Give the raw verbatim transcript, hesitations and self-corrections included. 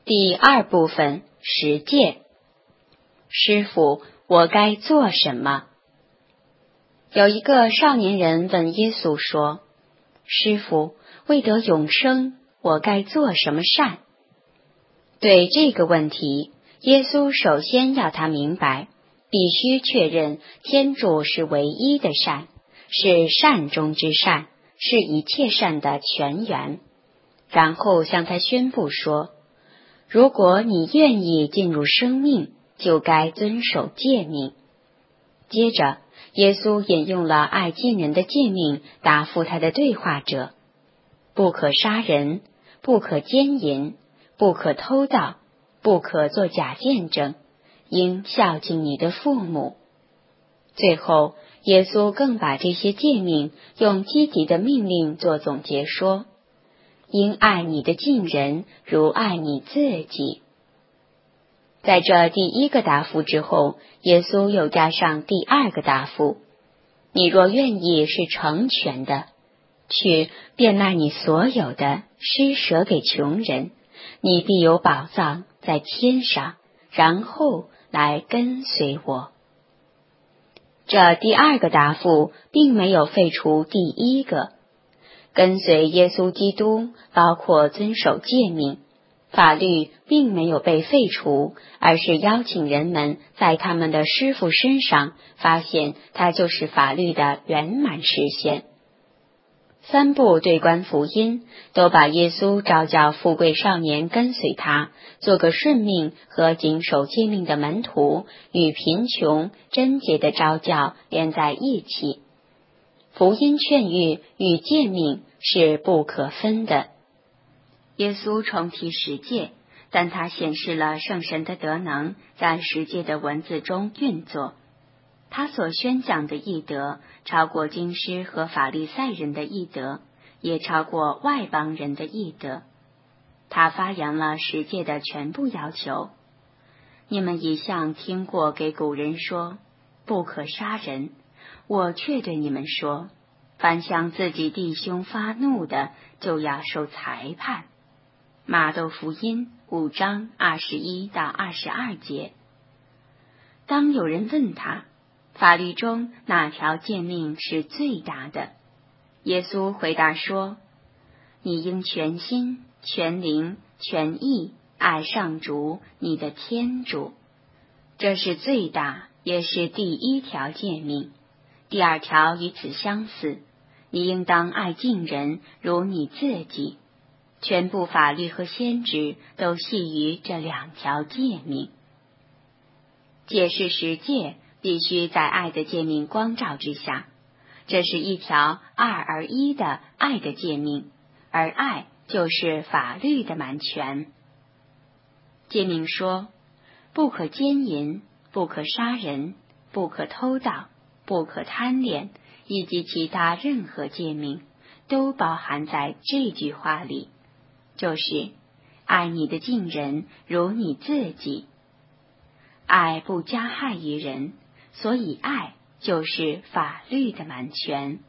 第二部分，十诫。师父，我该做什么？有一个少年人问耶稣说：师父，为得永生，我该做什么善？对这个问题，耶稣首先要他明白，必须确认天主是唯一的善，是善中之善，是一切善的泉源。然后向他宣布说，如果你愿意进入生命，就该遵守诫命。接着，耶稣引用了爱近人的诫命，答复他的对话者：不可杀人，不可奸淫，不可偷盗，不可作假见证，应孝敬你的父母。最后，耶稣更把这些诫命用积极的命令做总结说：应爱你的近人如爱你自己。在这第一个答复之后，耶稣又加上第二个答复：你若愿意是成全的，去变卖你所有的，施舍给穷人，你必有宝藏在天上，然后来跟随我。这第二个答复并没有废除第一个。跟随耶稣基督包括遵守诫命，法律并没有被废除，而是邀请人们在他们的师父身上发现它就是法律的圆满实现。三部对观福音都把耶稣召叫富贵少年跟随他，做个顺命和谨守诫命的门徒，与贫穷贞洁的召教连在一起。福音劝谕与诫命是不可分的。耶稣重提十诫，但他显示了圣神的德能在十诫的文字中运作。他所宣讲的义德超过经师和法利赛人的义德，也超过外邦人的义德。他发扬了十诫的全部要求。你们一向听过给古人说，不可杀人。我却对你们说，凡向自己弟兄发怒的，就要受裁判。马窦福音五章二十一到二十二节。当有人问他，法律中哪条诫命是最大的？耶稣回答说，你应全心、全灵、全意爱上主你的天主。这是最大，也是第一条诫命。第二条与此相似，你应当爱近人如你自己。全部法律和先知都系于这两条诫命。解释十诫必须在爱的诫命光照之下，这是一条二而一的爱的诫命，而爱就是法律的满全。诫命说，不可奸淫，不可杀人，不可偷盗，不可贪恋，以及其他任何诫命，都包含在这句话里，就是爱你的近人如你自己。爱不加害于人，所以爱就是法律的满全。